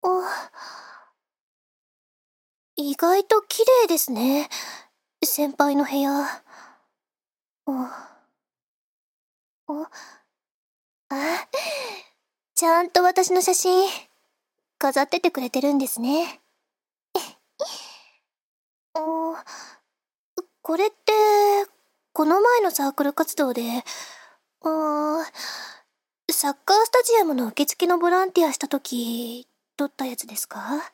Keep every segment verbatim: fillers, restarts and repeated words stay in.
あ、意外と綺麗ですね、先輩の部屋。あ、あ、あ、ちゃんと私の写真、飾っててくれてるんですね。あ、これって、この前のサークル活動で、あー、サッカースタジアムの受付のボランティアした時、撮ったやつですか？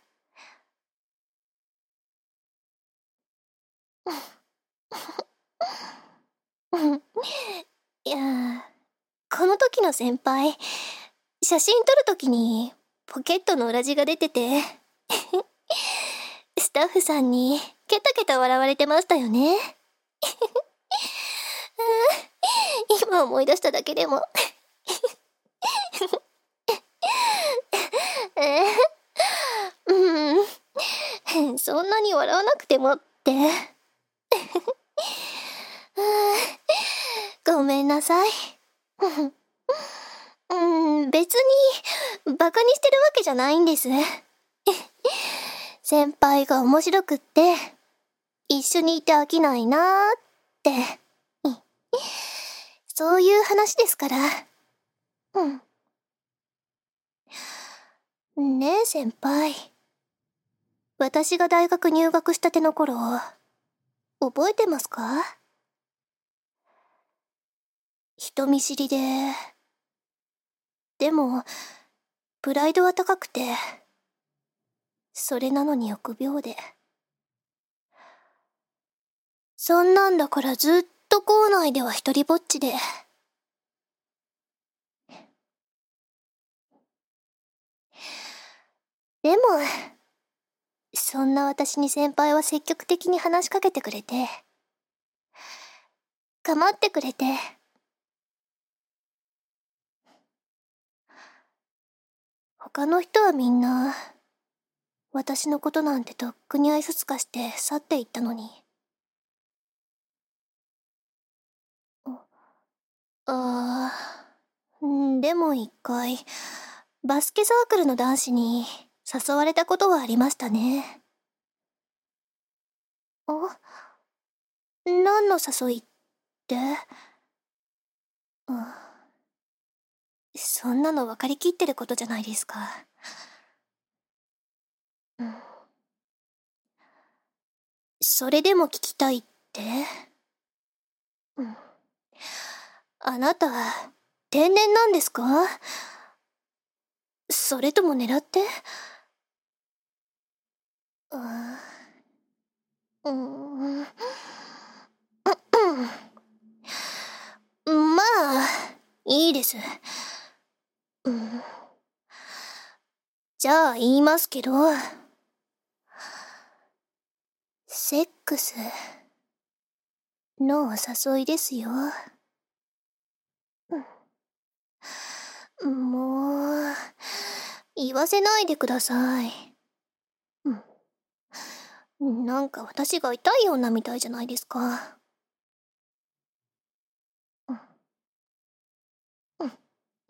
いやー、この時の先輩、写真撮る時にポケットの裏地が出てて、スタッフさんにケタケタ笑われてましたよね。今思い出しただけでも。えー、うん、そんなに笑わなくてもって。ごめんなさい。うん、別にバカにしてるわけじゃないんです。先輩が面白くって一緒にいて飽きないなーって、そういう話ですから。うん。ねえ先輩、私が大学入学したての頃、覚えてますか？人見知りで、でもプライドは高くて、それなのに臆病で、そんなんだからずっと校内では一人ぼっちで。でもそんな私に先輩は積極的に話しかけてくれて、構ってくれて、他の人はみんな私のことなんてとっくに挨拶かして去っていったのに。ああ、んでも一回バスケサークルの男子に誘われたことはありましたね。あ、何の誘いって？あ、そんなの分かりきってることじゃないですか。うん、それでも聞きたいって？うん、あなた天然なんですか？それとも狙って？あー、うーん、まあいいです。うん、じゃあ言いますけど、セックスのお誘いですよ。うん、もう言わせないでください。うん、なんか私が痛い女みたいじゃないですか。うん、うん、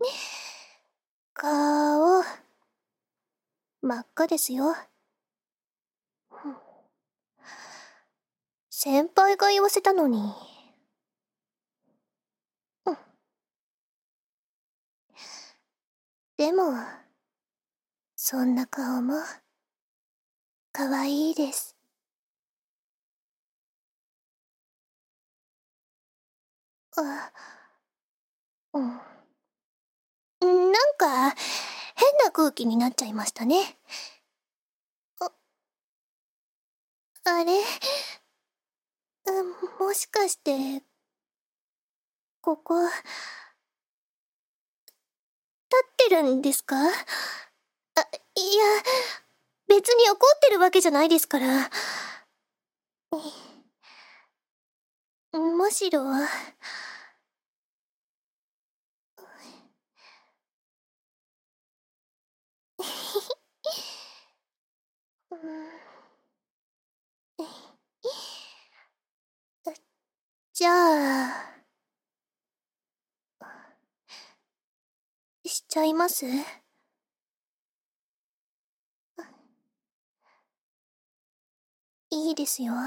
顔真っ赤ですよ。うん、先輩が言わせたのに。うん、でもそんな顔も可愛いです。あ、うん、なんか変な空気になっちゃいましたね。あ、あれ、うん、もしかしてここ立ってるんですか？あ、いや、別に怒ってるわけじゃないですから。むしろうん、じゃあしちゃいます？ ですよ。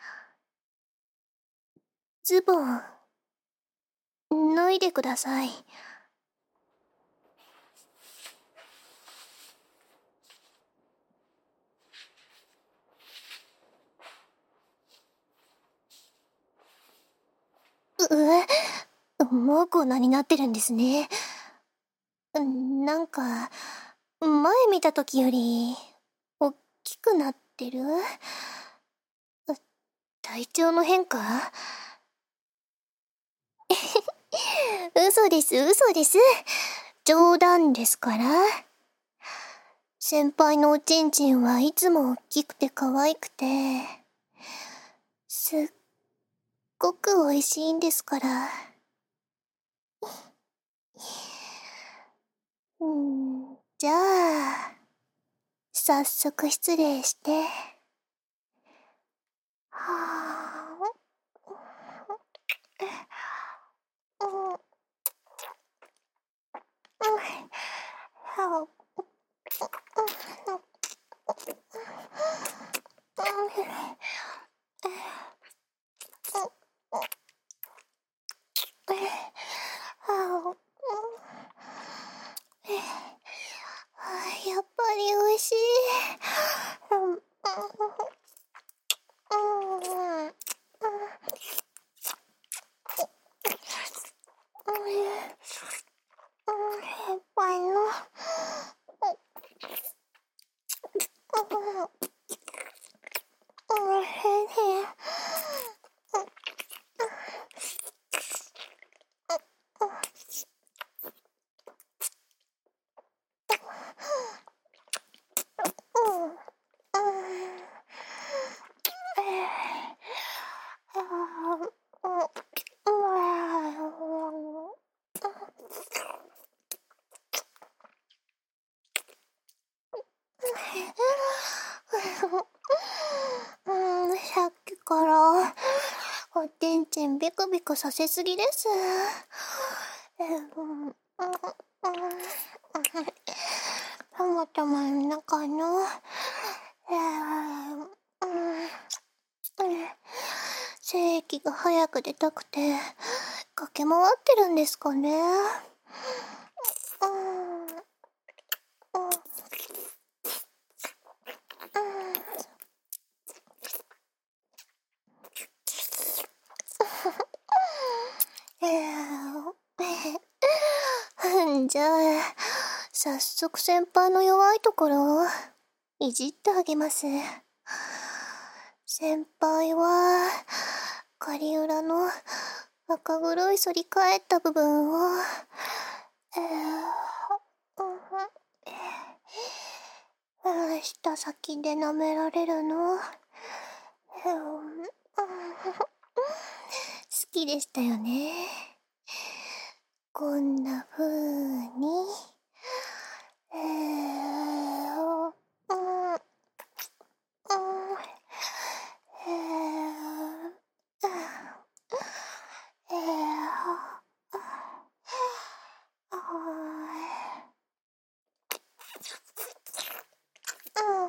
ズボン、脱いでください。う、もうこんなになってるんですね。なんか、前見た時より、大きくなってる？体調の変化？嘘です、嘘です。冗談ですから。先輩のおちんちんはいつも大きくて可愛くて、すっごく美味しいんですから。うん、じゃあ、早速失礼して。はぁ。うん、うん、やっぱり美味しい。うん、うん、うん、先輩の、おいしい。うん、さっきからおちんちんビクビクさせすぎです。うんうん、たまたまの中の、えーうん精液が早く出たくて駆け回ってるんですかね。うん、うん、えー、じゃあ早速先輩の弱いところをいじってあげます。先輩は狩裏の赤黒い反り返った部分を、えーうん、舌先で舐められるの、うん、好きでしたよね。こんな風に、えー、うん、うん、えー、えー、あー、うん。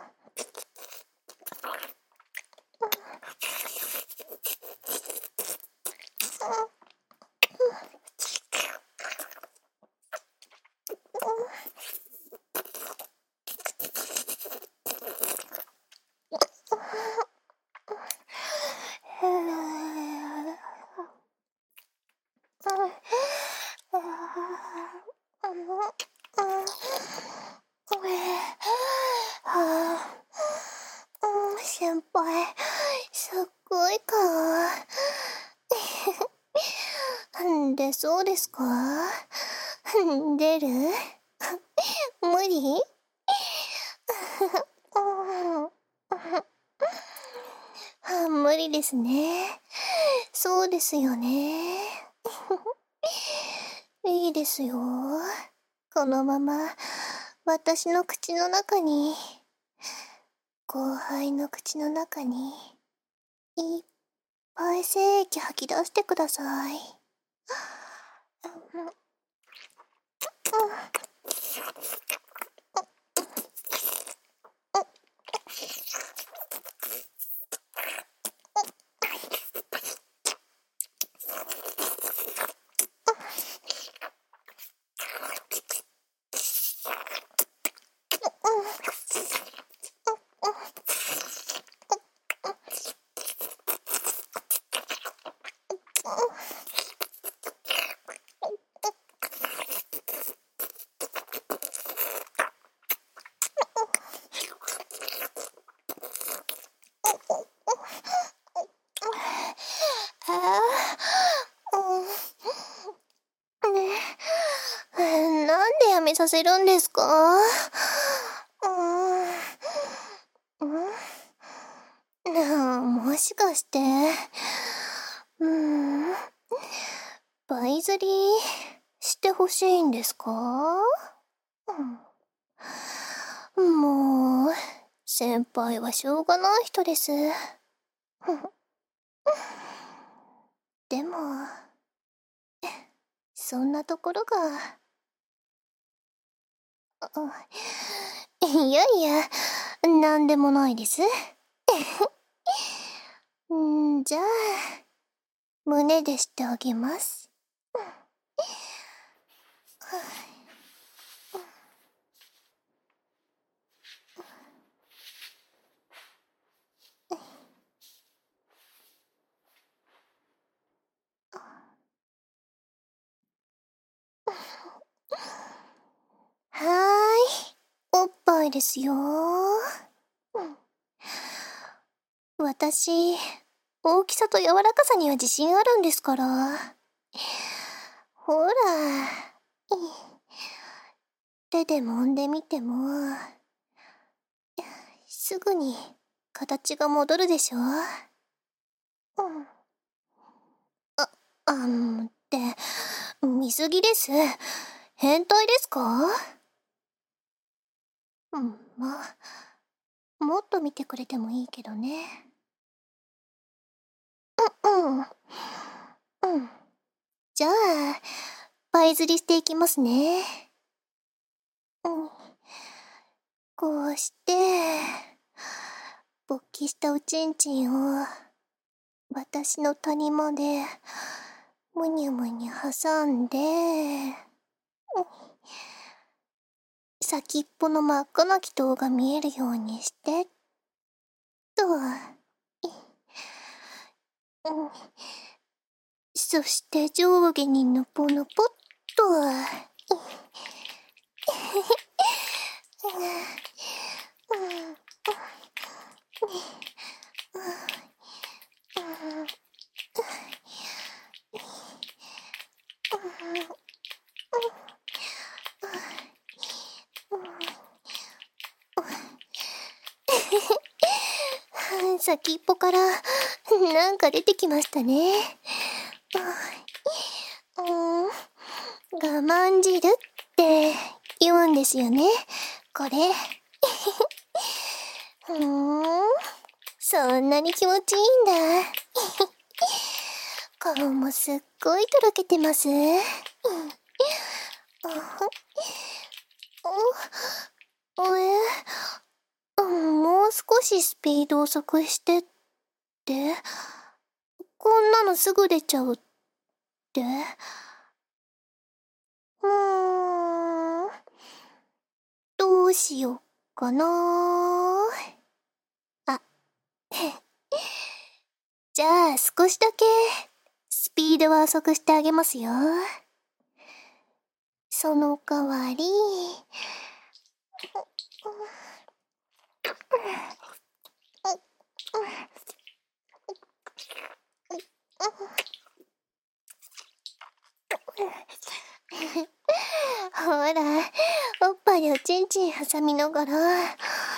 先輩、すっごい顔。で、そうですか？出る？無理？無理ですね。そうですよね。いいですよ。このまま私の口の中に、後輩の口の中にいっぱい精液吐き出してください。 させるんですか？うーん。んなあ、もしかして、うーん、バイ釣りしてほしいんですか？うん、もう、先輩はしょうがない人です。でも、そんなところが、いやいや、なんでもないです。んじゃあ、胸でしてあげます。はーい、おっぱいですよ。私、大きさと柔らかさには自信あるんですから。ほら、手で揉んでみても、すぐに形が戻るでしょ。うん。あ、あんって、見すぎです。変態ですか？うん、まあ、もっと見てくれてもいいけどね。うん、うん。うん。じゃあ、パイ釣りしていきますね。うん。こうして、勃起したおちんちんを、私の谷間で、むにゅむにゅ挟んで、先っぽの真っ赤な祈祷が見えるようにして、と、そして上下にのぽのぽっと、先っぽからなんか出てきましたね。うーん、我慢汁って言うんですよね、これ。ふーん、そんなに気持ちいいんだ。顔もすっごいとろけてます。おえ、もう少しスピード遅くしてって、こんなのすぐ出ちゃうって。うーん、どうしよっかな。あ、じゃあ少しだけスピードは遅くしてあげますよ。その代わり、ほら、おっぱいをちんちん挟みながら、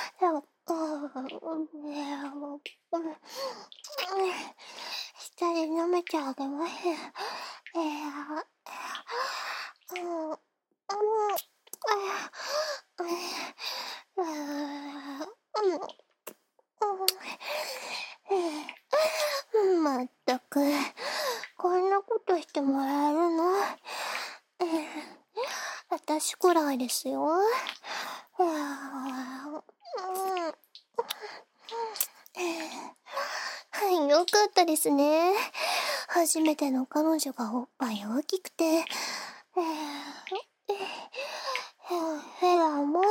下で舐めてあげます。まったく、こんなことしてもらえるの？私くらいですよ。よかったですね。初めての彼女がおっぱい大きくて、ヘラも、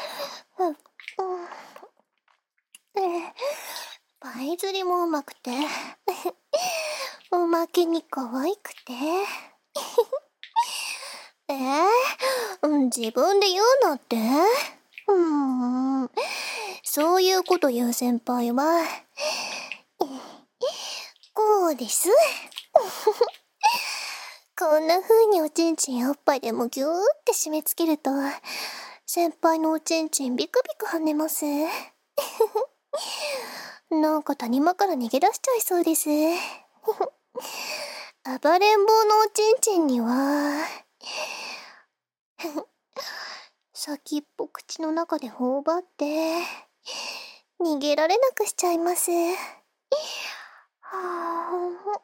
パイ釣りもうまくて、おまけに可愛くて。えー、自分で言うなって？うーん、そういうこと言う先輩は、こうです。 こんな風におちんちんおっぱいでもぎゅーって締め付けると、先輩のおちんちんビクビク跳ねます。なんか谷間から逃げ出しちゃいそうです。暴れん坊のおちんちんには、先っぽ口の中で頬張って、逃げられなくしちゃいます。はぁ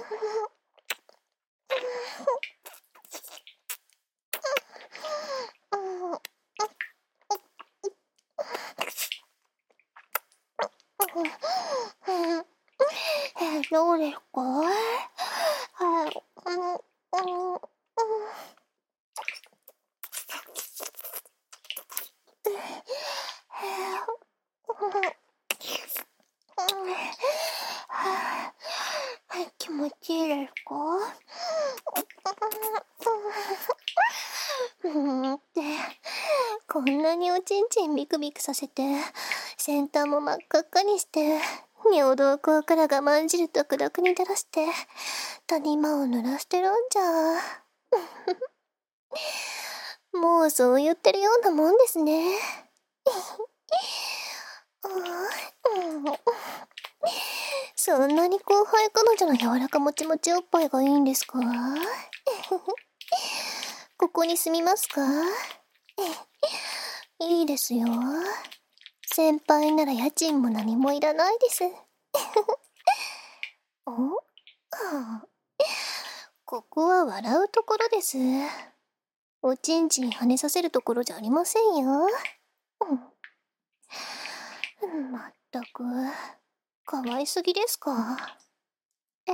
どうですか？はい。気持ちいいですか？うんって、こんなにおちんちんビクビクさせて、先端も真っ赤っかにして、尿道口から我慢汁とくどくに垂らして、谷間を濡らしてるんじゃ。もうそう言ってるようなもんですね。そんなに後輩彼女の柔らかもちもちおっぱいがいいんですか？ここに住みますか？いいですよ。先輩なら家賃も何もいらないです。お？ここは笑うところです。おちんちん跳ねさせるところじゃありませんよ。うん、まったく、かわいすぎですか。えー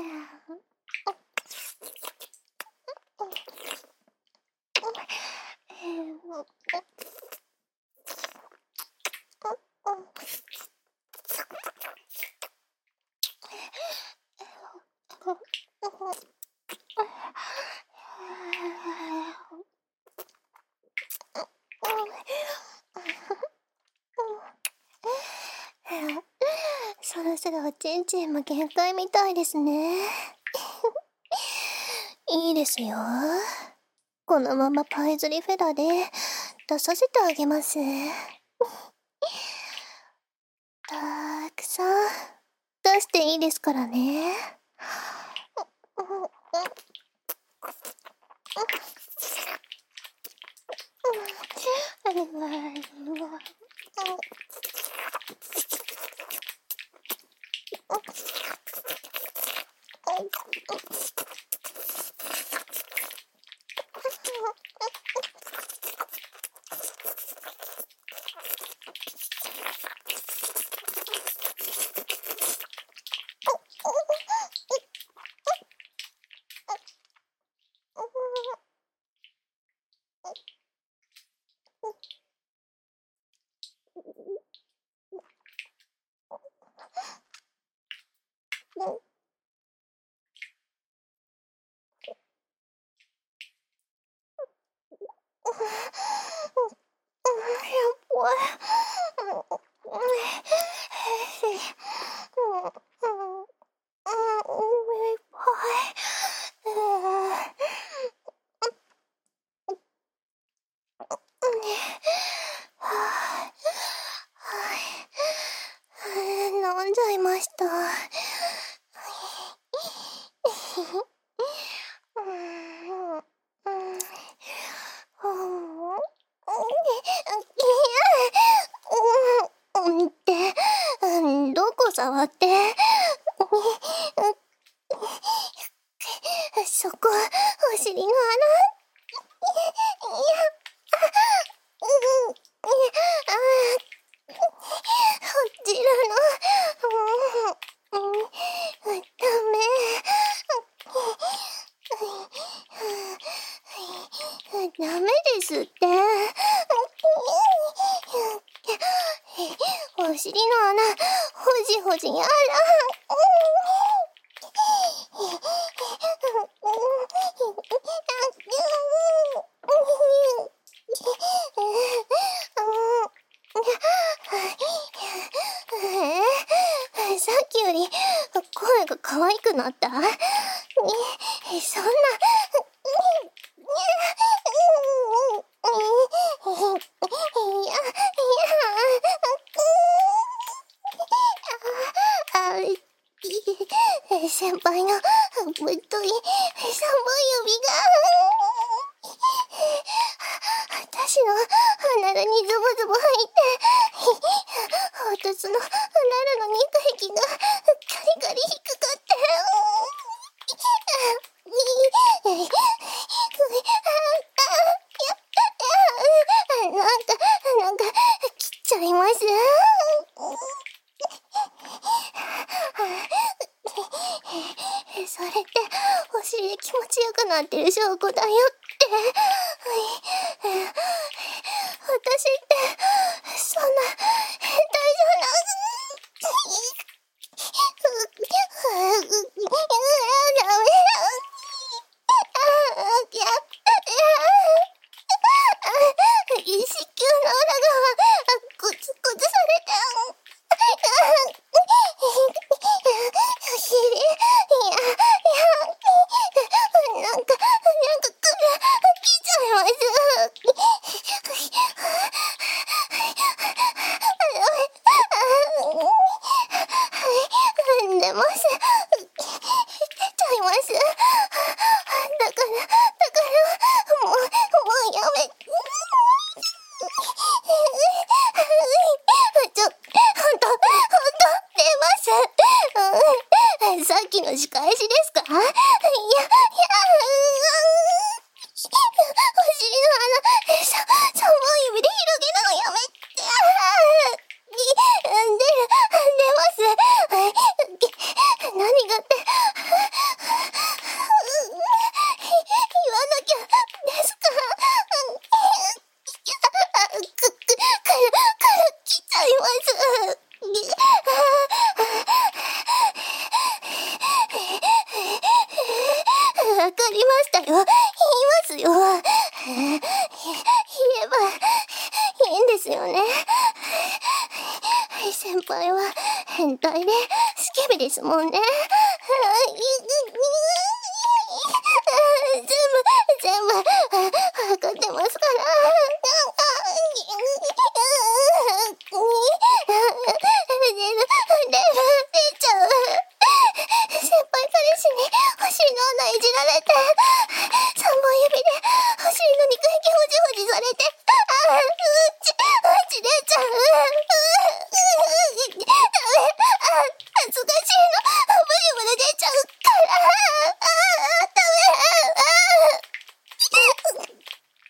そろそろおちんちんも限界みたいですね。いいですよ。このままパイズリフェラで出させてあげます。たくさん出していいですからね。飲んじゃいました。って、どこ触って。そこ、お尻の穴。いや、うん、あ、こちらの、うん、ダメ。ダメですって。お尻の穴、ほじほじやら。さっきより声が可愛くなった？そんな。 先輩のぶっといさんぼん指が私の鼻にズボズボ入って、私の鼻の肉壁がガリガリ引っかかって、なんか、なんか、切っちゃいます。それって、お尻で気持ちよくなってる証拠だよって。私って、そんな、変態じゃな、ダメだ。子宮の裏側、コツコツされた。お尻、いや、いや、なんか、なんか、くる、来ちゃいます。出ます。出ちゃいます。だから、だから、もう、もうやめ。ちょ、ほんと、ほんと、出ます。さっきの仕返しですか？いや、いや、お尻の穴、さ、さんぼん指で広げるのやめて。出る、出ます。何がって、言わなきゃですか？く、く、くる、くる、来ちゃいます。わかりましたよ。言いますよ。言えばいいんですよね。先輩は変態でスケベですもんね。全部、全部、わかってますから。出る、出る、出ちゃう。先輩彼氏にお尻の穴いじられて、三本指でお尻の肉壁ほじほじされて、あ、うち、うち出ちゃう。ダメ、あ、恥ずかしいの、ブリブリ出ちゃうから、あ、ダメ、あ。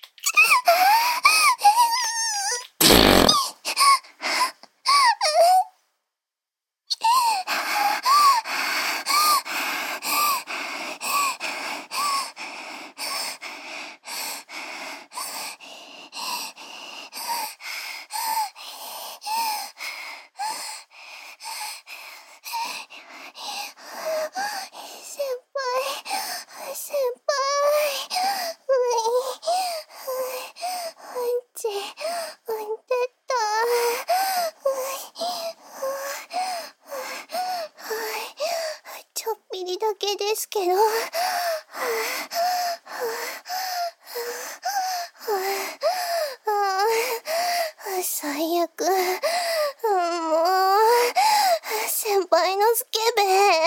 先輩、先輩、うい、うんち、うんでた、うい、ちょっぴりだけですけど、最悪、もう、先輩のスケベ。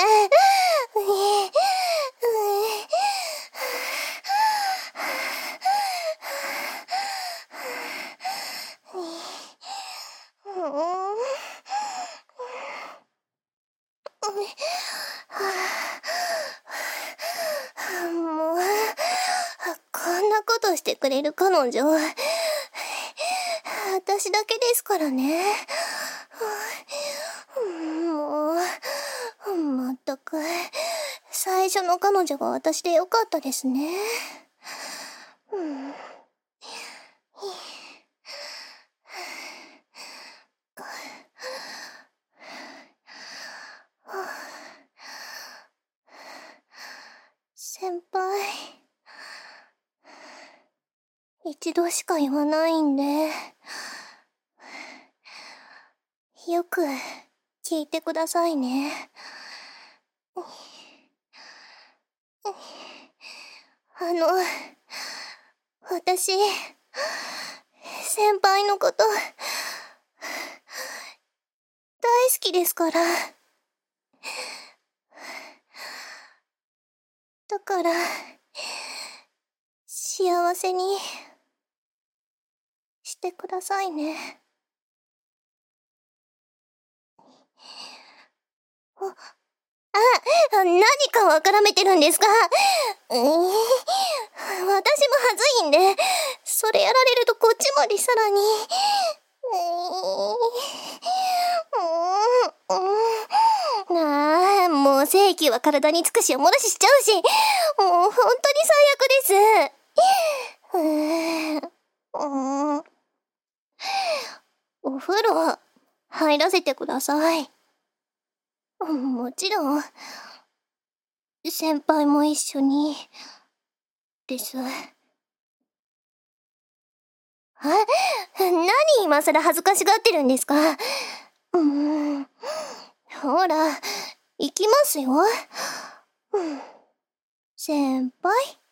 もう、こんなことしてくれる彼女、私だけですからね。もう、まったく、最初の彼女が私でよかったですね。うん、先輩、一度しか言わないんで、よく聞いてくださいね。あの、私、先輩のこと、大好きですから。 から、幸せにしてくださいね。あ、あ、何かわからめてるんですか？うーん、私もはずいんで、それやられるとこっちまでさらに。うーん、うーん、ああ、もう正気は体につくしおもらししちゃうし、もう本当に最悪です。うーん、うーん、お風呂入らせてください。もちろん、先輩も一緒に、です。あ、何今更恥ずかしがってるんですか？うーん、ほら、行きますよ。うん、先輩。